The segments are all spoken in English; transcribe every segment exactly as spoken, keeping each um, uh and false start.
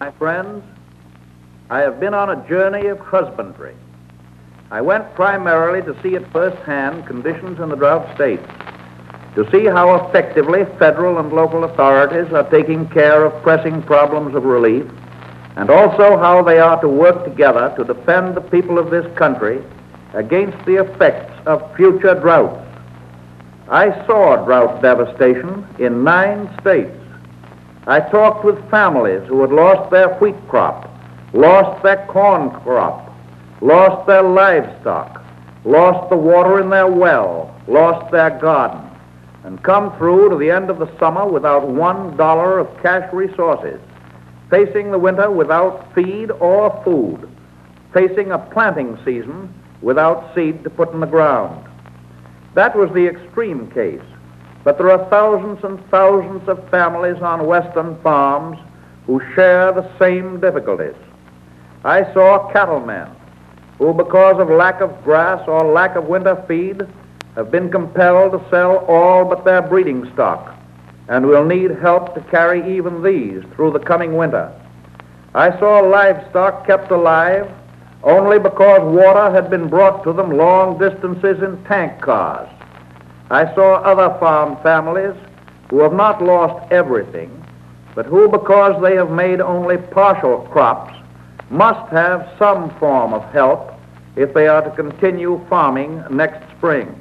My friends, I have been on a journey of husbandry. I went primarily to see at first hand conditions in the drought states, to see how effectively federal and local authorities are taking care of pressing problems of relief, and also how they are to work together to defend the people of this country against the effects of future droughts. I saw drought devastation in nine states. I talked with families who had lost their wheat crop, lost their corn crop, lost their livestock, lost the water in their well, lost their garden, and come through to the end of the summer without one dollar of cash resources, facing the winter without feed or food, facing a planting season without seed to put in the ground. That was the extreme case, but there are thousands and thousands of families on western farms who share the same difficulties. I saw cattlemen who, because of lack of grass or lack of winter feed, have been compelled to sell all but their breeding stock and will need help to carry even these through the coming winter. I saw livestock kept alive only because water had been brought to them long distances in tank cars. I saw other farm families who have not lost everything, but who, because they have made only partial crops, must have some form of help if they are to continue farming next spring.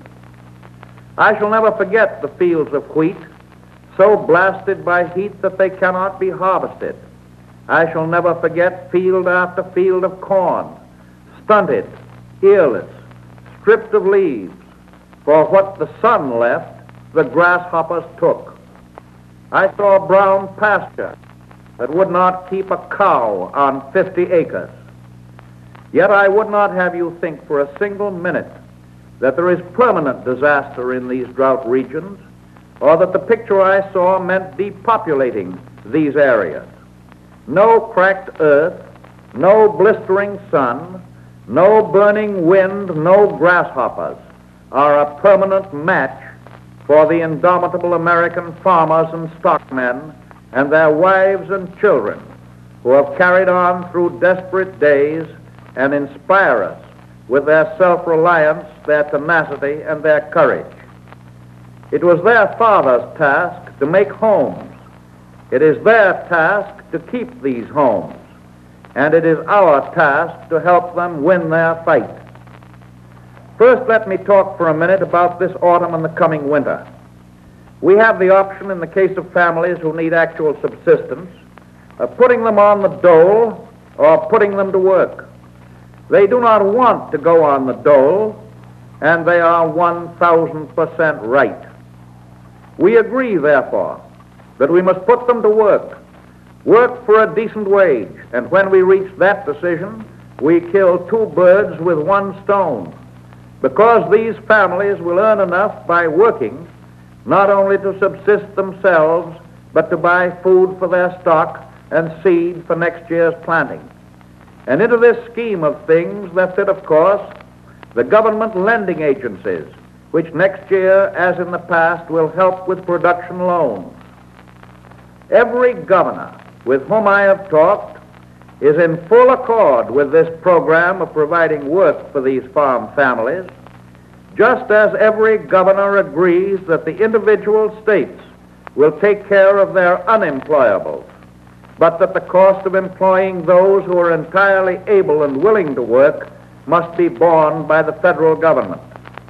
I shall never forget the fields of wheat, so blasted by heat that they cannot be harvested. I shall never forget field after field of corn, stunted, earless, stripped of leaves, for what the sun left, the grasshoppers took. I saw brown pasture that would not keep a cow on fifty acres. Yet I would not have you think for a single minute that there is permanent disaster in these drought regions, or that the picture I saw meant depopulating these areas. No cracked earth, no blistering sun, no burning wind, no grasshoppers are a permanent match for the indomitable American farmers and stockmen and their wives and children who have carried on through desperate days and inspire us with their self-reliance, their tenacity, and their courage. It was their father's task to make homes. It is their task to keep these homes, and it is our task to help them win their fight. First, let me talk for a minute about this autumn and the coming winter. We have the option, in the case of families who need actual subsistence, of putting them on the dole or putting them to work. They do not want to go on the dole, and they are one thousand percent right. We agree, therefore, that we must put them to work, work for a decent wage, and when we reach that decision, we kill two birds with one stone, because these families will earn enough by working not only to subsist themselves, but to buy food for their stock and seed for next year's planting. And into this scheme of things there fit, of course, the government lending agencies, which next year, as in the past, will help with production loans. Every governor with whom I have talked is in full accord with this program of providing work for these farm families, just as every governor agrees that the individual states will take care of their unemployables, but that the cost of employing those who are entirely able and willing to work must be borne by the federal government.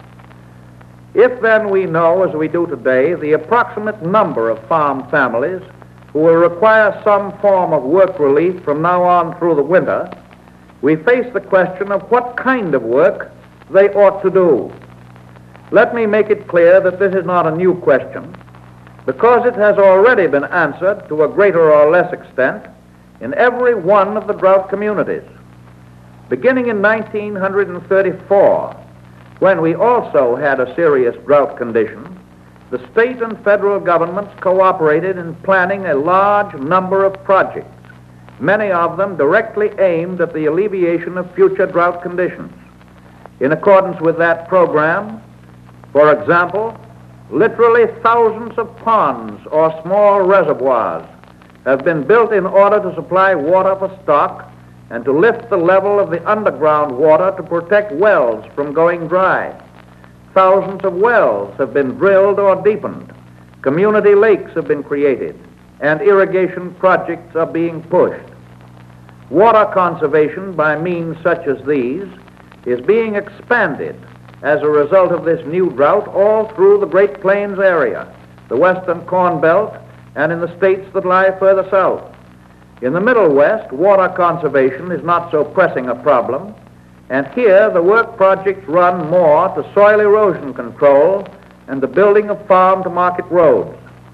If then we know, as we do today, the approximate number of farm families who will require some form of work relief from now on through the winter, we face the question of what kind of work they ought to do. Let me make it clear that this is not a new question, because it has already been answered to a greater or less extent in every one of the drought communities. Beginning in nineteen thirty-four, when we also had a serious drought condition, the state and federal governments cooperated in planning a large number of projects, many of them directly aimed at the alleviation of future drought conditions. In accordance with that program, for example, literally thousands of ponds or small reservoirs have been built in order to supply water for stock and to lift the level of the underground water to protect wells from going dry. Thousands of wells have been drilled or deepened. Community lakes have been created, and irrigation projects are being pushed. Water conservation by means such as these is being expanded as a result of this new drought all through the Great Plains area, the Western Corn Belt, and in the states that lie further south. In the Middle West, water conservation is not so pressing a problem, and here the work projects run more to soil erosion control and the building of farm-to-market roads.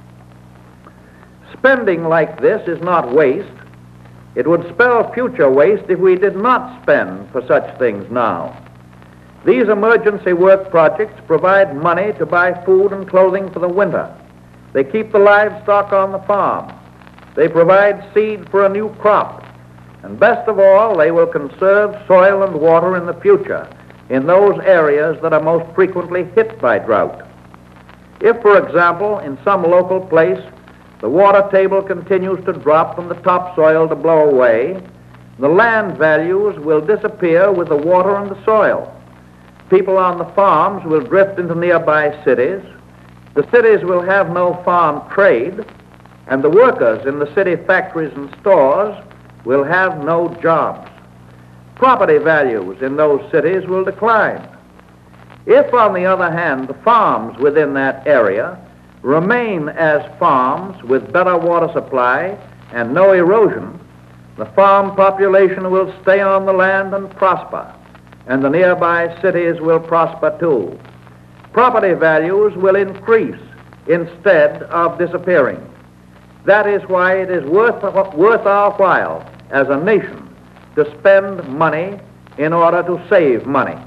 Spending like this is not waste. It would spell future waste if we did not spend for such things now. These emergency work projects provide money to buy food and clothing for the winter. They keep the livestock on the farm. They provide seed for a new crop. And best of all, they will conserve soil and water in the future in those areas that are most frequently hit by drought. If, for example, in some local place, the water table continues to drop and the topsoil to blow away, the land values will disappear with the water and the soil. People on the farms will drift into nearby cities. The cities will have no farm trade, and the workers in the city factories and stores will have no jobs. Property values in those cities will decline. If, on the other hand, the farms within that area remain as farms with better water supply and no erosion, the farm population will stay on the land and prosper, and the nearby cities will prosper too. Property values will increase instead of disappearing. That is why it is worth, worth our while as a nation to spend money in order to save money.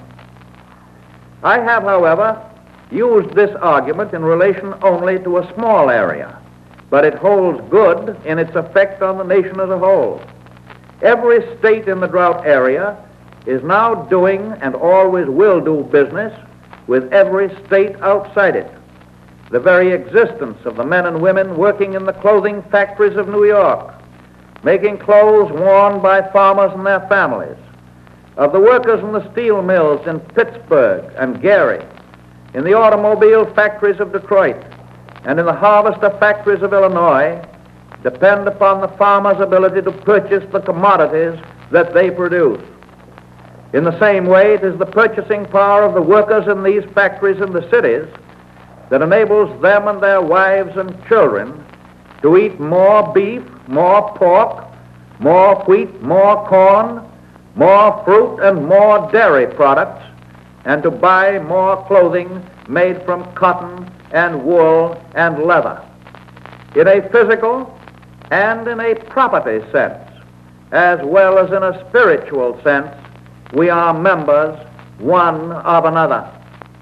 I have, however, used this argument in relation only to a small area, but it holds good in its effect on the nation as a whole. Every state in the drought area is now doing and always will do business with every state outside it. The very existence of the men and women working in the clothing factories of New York, making clothes worn by farmers and their families, of the workers in the steel mills in Pittsburgh and Gary, in the automobile factories of Detroit, and in the harvester factories of Illinois, depend upon the farmer's ability to purchase the commodities that they produce. In the same way, it is the purchasing power of the workers in these factories in the cities that enables them and their wives and children to eat more beef, more pork, more wheat, more corn, more fruit, and more dairy products, and to buy more clothing made from cotton and wool and leather. In a physical and in a property sense, as well as in a spiritual sense, we are members one of another.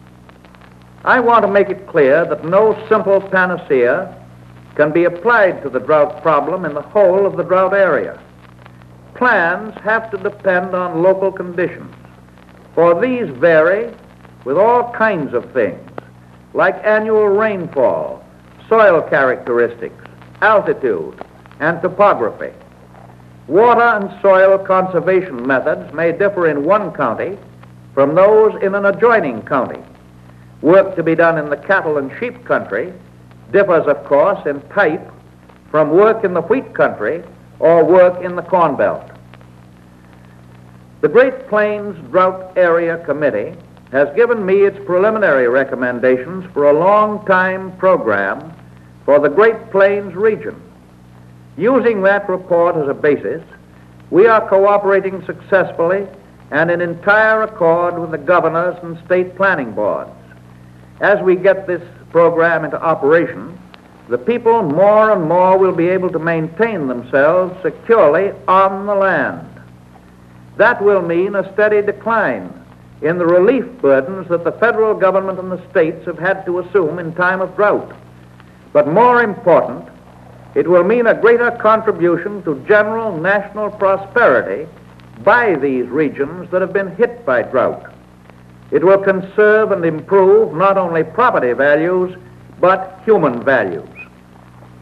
I want to make it clear that no simple panacea can be applied to the drought problem in the whole of the drought area. Plans have to depend on local conditions, for these vary with all kinds of things, like annual rainfall, soil characteristics, altitude, and topography. Water and soil conservation methods may differ in one county from those in an adjoining county. Work to be done in the cattle and sheep country differs, of course, in type from work in the wheat country or work in the corn belt. The Great Plains Drought Area Committee has given me its preliminary recommendations for a long-time program for the Great Plains region. Using that report as a basis, we are cooperating successfully and in entire accord with the governors and state planning boards. As we get this program into operation, the people more and more will be able to maintain themselves securely on the land. That will mean a steady decline in the relief burdens that the federal government and the states have had to assume in time of drought. But more important, it will mean a greater contribution to general national prosperity by these regions that have been hit by drought. It will conserve and improve not only property values, but human values.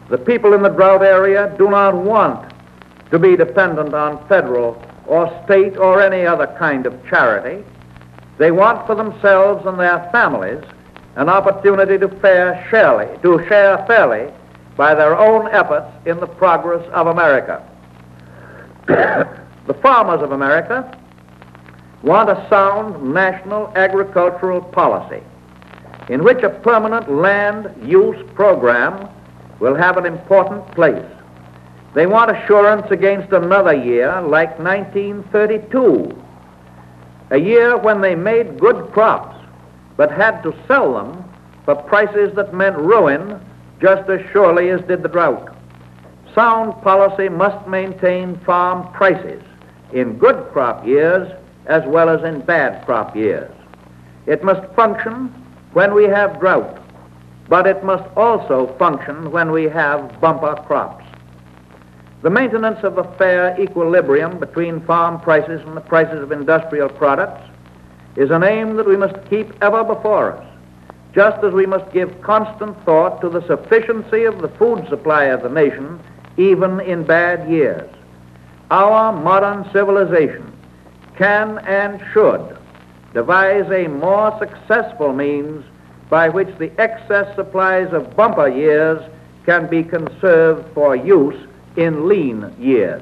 The people in the drought area do not want to be dependent on federal or state or any other kind of charity. They want for themselves and their families an opportunity to fare fairly, to share fairly by their own efforts in the progress of America. The farmers of America want a sound national agricultural policy in which a permanent land use program will have an important place. They want assurance against another year like nineteen thirty-two, a year when they made good crops but had to sell them for prices that meant ruin just as surely as did the drought. Sound policy must maintain farm prices in good crop years as well as in bad crop years. It must function when we have drought, but it must also function when we have bumper crops. The maintenance of a fair equilibrium between farm prices and the prices of industrial products is an aim that we must keep ever before us, just as we must give constant thought to the sufficiency of the food supply of the nation even in bad years. Our modern civilization can and should devise a more successful means by which the excess supplies of bumper years can be conserved for use in lean years.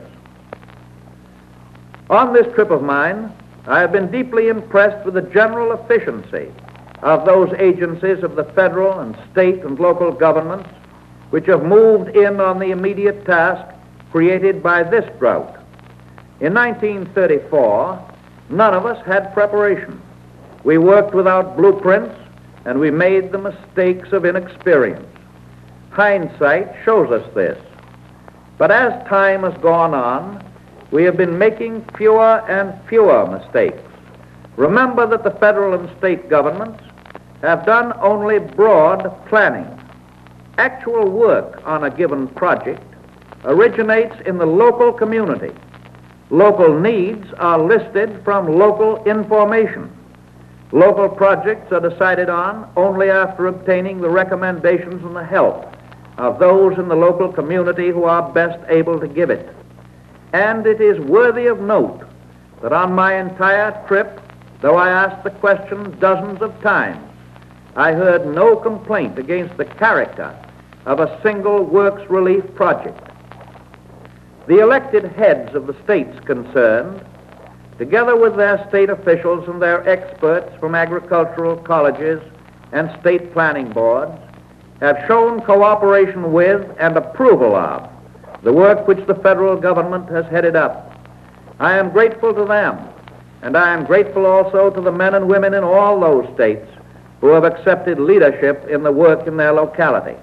On this trip of mine, I have been deeply impressed with the general efficiency of those agencies of the federal and state and local governments which have moved in on the immediate task created by this drought. In nineteen thirty-four, none of us had preparation. We worked without blueprints, and we made the mistakes of inexperience. Hindsight shows us this. But as time has gone on, we have been making fewer and fewer mistakes. Remember that the federal and state governments have done only broad planning. Actual work on a given project originates in the local community. Local needs are listed from local information. Local projects are decided on only after obtaining the recommendations and the help of those in the local community who are best able to give it. And it is worthy of note that on my entire trip, though I asked the question dozens of times, I heard no complaint against the character of a single works relief project. The elected heads of the states concerned, together with their state officials and their experts from agricultural colleges and state planning boards, have shown cooperation with and approval of the work which the federal government has headed up. I am grateful to them, and I am grateful also to the men and women in all those states who have accepted leadership in the work in their locality.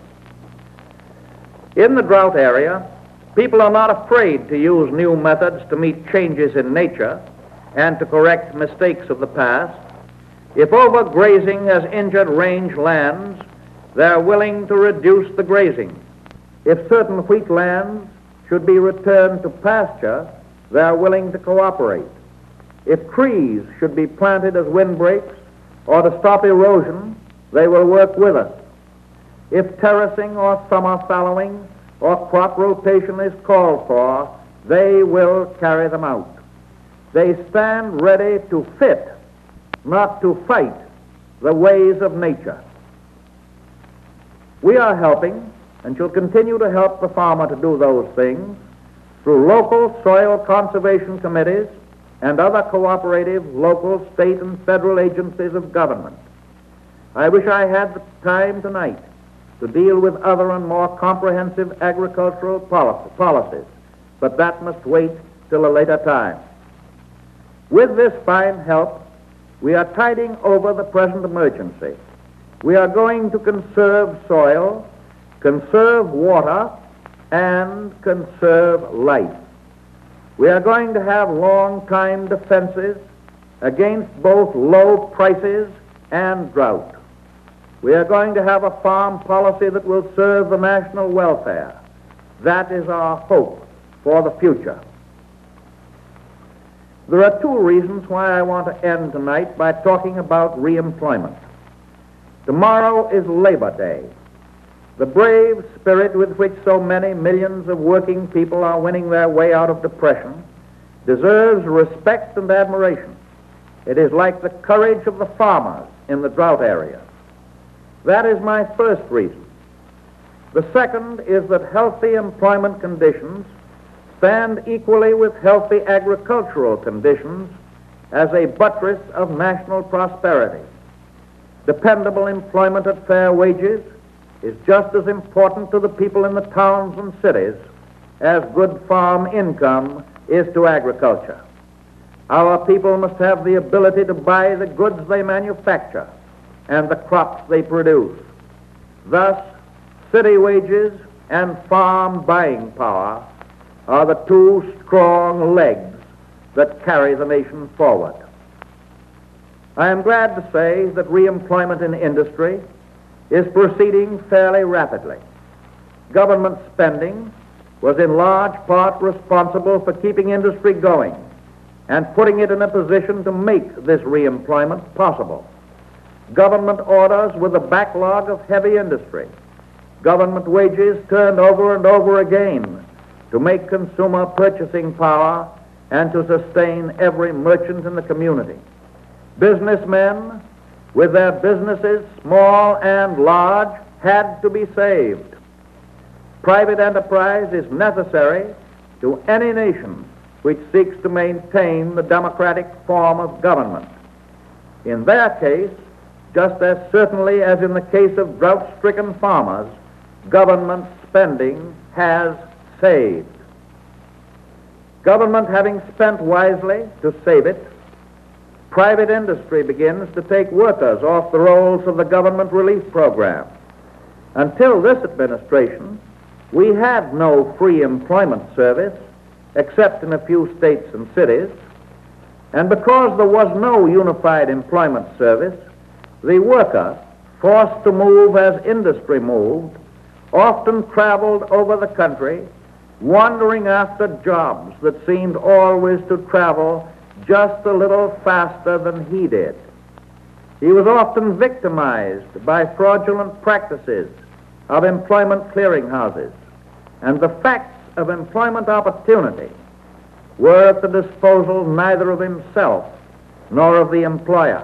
In the drought area, people are not afraid to use new methods to meet changes in nature and to correct mistakes of the past. If overgrazing has injured range lands, they're willing to reduce the grazing. If certain wheat lands should be returned to pasture, they're willing to cooperate. If trees should be planted as windbreaks or to stop erosion, they will work with us. If terracing or summer fallowing or crop rotation is called for, they will carry them out. They stand ready to fit, not to fight, the ways of nature. We are helping and shall continue to help the farmer to do those things through local soil conservation committees and other cooperative local, state, and federal agencies of government. I wish I had the time tonight to deal with other and more comprehensive agricultural policies, but that must wait till a later time. With this fine help, we are tiding over the present emergency. We are going to conserve soil, conserve water, and conserve life. We are going to have long-time defenses against both low prices and drought. We are going to have a farm policy that will serve the national welfare. That is our hope for the future. There are two reasons why I want to end tonight by talking about reemployment. Tomorrow is Labor Day. The brave spirit with which so many millions of working people are winning their way out of depression deserves respect and admiration. It is like the courage of the farmers in the drought areas. That is my first reason. The second is that healthy employment conditions stand equally with healthy agricultural conditions as a buttress of national prosperity. Dependable employment at fair wages is just as important to the people in the towns and cities as good farm income is to agriculture. Our people must have the ability to buy the goods they manufacture and the crops they produce. Thus, city wages and farm buying power are the two strong legs that carry the nation forward. I am glad to say that reemployment in industry is proceeding fairly rapidly. Government spending was in large part responsible for keeping industry going and putting it in a position to make this reemployment possible. Government orders with a backlog of heavy industry. Government wages turned over and over again to make consumer purchasing power and to sustain every merchant in the community. Businessmen, with their businesses, small and large, had to be saved. Private enterprise is necessary to any nation which seeks to maintain the democratic form of government. In their case, just as certainly as in the case of drought-stricken farmers, government spending has saved. Government having spent wisely to save it, private industry begins to take workers off the rolls of the government relief program. Until this administration, we had no free employment service except in a few states and cities, and because there was no unified employment service, the worker, forced to move as industry moved, often traveled over the country, wandering after jobs that seemed always to travel just a little faster than he did. He was often victimized by fraudulent practices of employment clearinghouses, and the facts of employment opportunity were at the disposal neither of himself nor of the employer.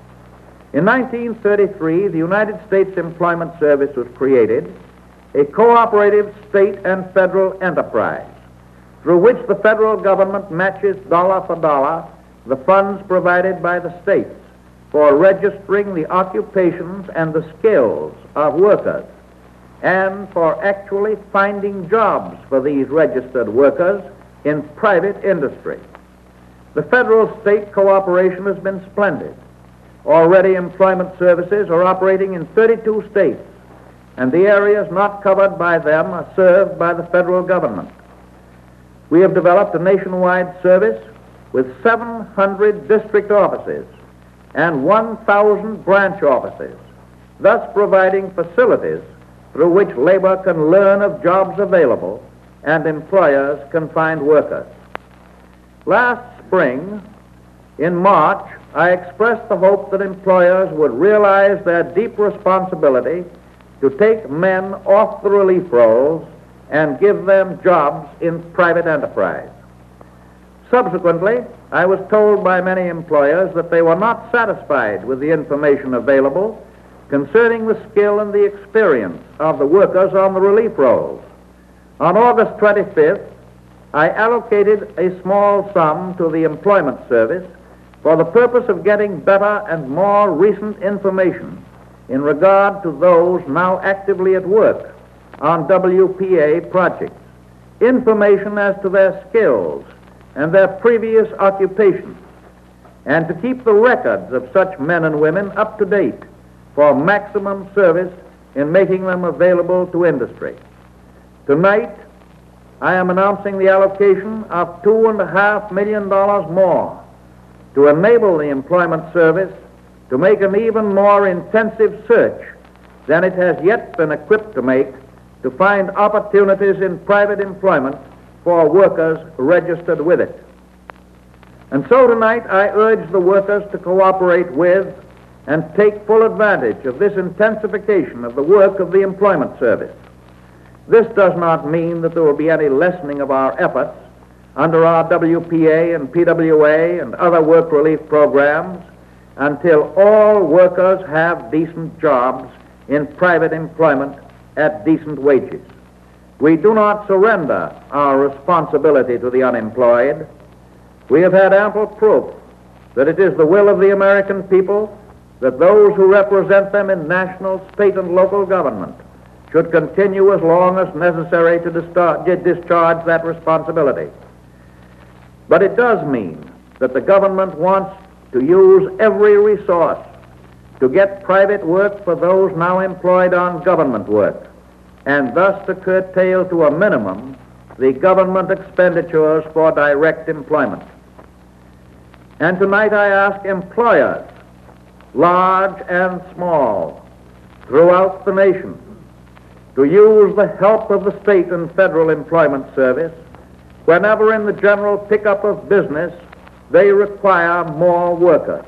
In nineteen thirty-three, the United States Employment Service was created, a cooperative state and federal enterprise through which the federal government matches dollar for dollar the funds provided by the states for registering the occupations and the skills of workers and for actually finding jobs for these registered workers in private industry. The federal-state cooperation has been splendid. Already employment services are operating in thirty-two states, and the areas not covered by them are served by the federal government. We have developed a nationwide service with seven hundred district offices and one thousand branch offices, thus providing facilities through which labor can learn of jobs available and employers can find workers. Last spring, in March, I expressed the hope that employers would realize their deep responsibility to take men off the relief rolls and give them jobs in private enterprise. Subsequently, I was told by many employers that they were not satisfied with the information available concerning the skill and the experience of the workers on the relief rolls. On August twenty-fifth, I allocated a small sum to the Employment Service for the purpose of getting better and more recent information in regard to those now actively at work on W P A projects, information as to their skills and their previous occupations, and to keep the records of such men and women up to date for maximum service in making them available to industry. Tonight, I am announcing the allocation of two and a half million dollars more to enable the Employment Service to make an even more intensive search than it has yet been equipped to make to find opportunities in private employment for workers registered with it. And so tonight I urge the workers to cooperate with and take full advantage of this intensification of the work of the Employment Service. This does not mean that there will be any lessening of our efforts under our W P A and P W A and other work relief programs until all workers have decent jobs in private employment at decent wages. We do not surrender our responsibility to the unemployed. We have had ample proof that it is the will of the American people that those who represent them in national, state, and local government should continue as long as necessary to discharge that responsibility. But it does mean that the government wants to use every resource to get private work for those now employed on government work, and thus to curtail to a minimum the government expenditures for direct employment. And tonight I ask employers, large and small, throughout the nation, to use the help of the state and federal employment service whenever in the general pickup of business they require more workers.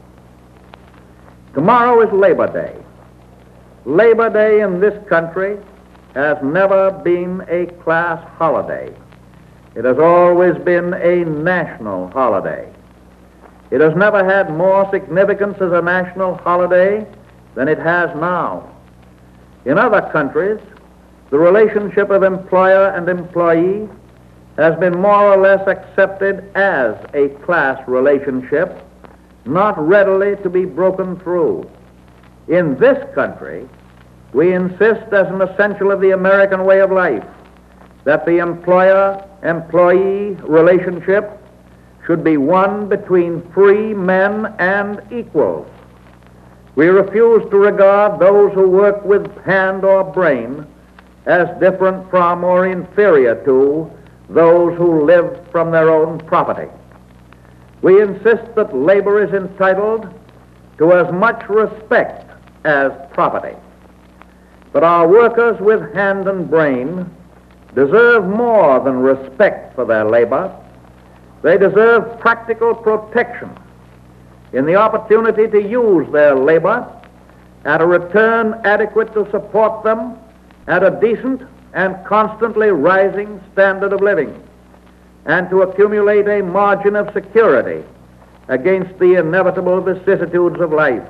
Tomorrow is Labor Day. Labor Day in this country has never been a class holiday. It has always been a national holiday. It has never had more significance as a national holiday than it has now. In other countries, the relationship of employer and employee has been more or less accepted as a class relationship, not readily to be broken through. In this country, we insist as an essential of the American way of life that the employer-employee relationship should be one between free men and equals. We refuse to regard those who work with hand or brain as different from or inferior to those who live from their own property. We insist that labor is entitled to as much respect as property. But our workers with hand and brain deserve more than respect for their labor. They deserve practical protection in the opportunity to use their labor at a return adequate to support them at a decent and constantly rising standard of living, and to accumulate a margin of security against the inevitable vicissitudes of life.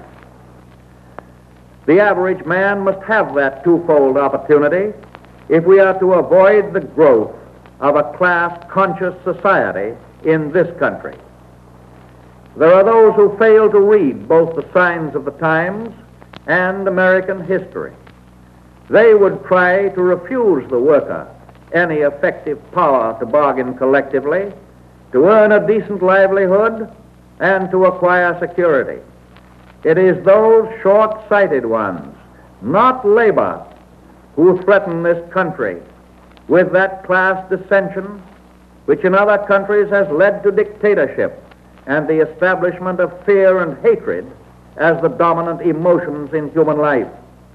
The average man must have that twofold opportunity if we are to avoid the growth of a class-conscious society in this country. There are those who fail to read both the signs of the times and American history. They would try to refuse the worker any effective power to bargain collectively, to earn a decent livelihood, and to acquire security. It is those short-sighted ones, not labor, who threaten this country with that class dissension which in other countries has led to dictatorship and the establishment of fear and hatred as the dominant emotions in human life.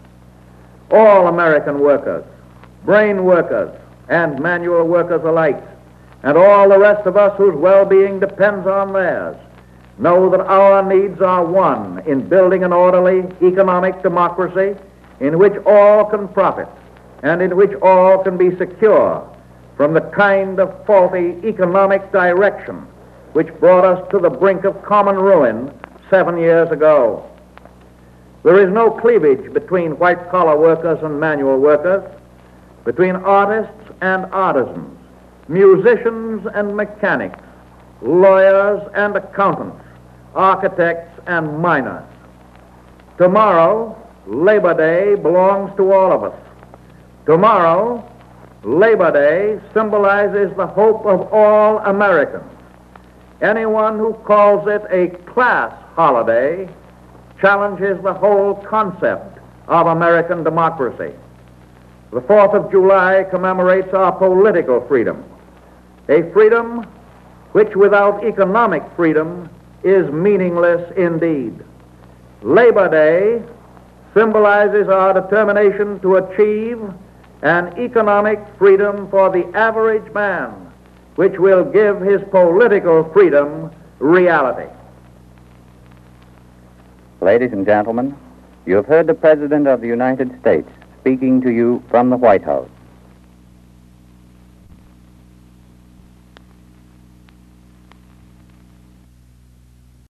All American workers, brain workers, and manual workers alike, and all the rest of us whose well-being depends on theirs, know that our needs are one in building an orderly economic democracy in which all can profit and in which all can be secure from the kind of faulty economic direction which brought us to the brink of common ruin seven years ago. There is no cleavage between white-collar workers and manual workers, between artists and artisans, musicians and mechanics, lawyers and accountants, architects and miners. Tomorrow, Labor Day belongs to all of us. Tomorrow, Labor Day symbolizes the hope of all Americans. Anyone who calls it a class holiday challenges the whole concept of American democracy. The fourth of July commemorates our political freedom, a freedom which without economic freedom is meaningless indeed. Labor Day symbolizes our determination to achieve an economic freedom for the average man, which will give his political freedom reality. Ladies and gentlemen, you have heard the President of the United States speaking to you from the White House.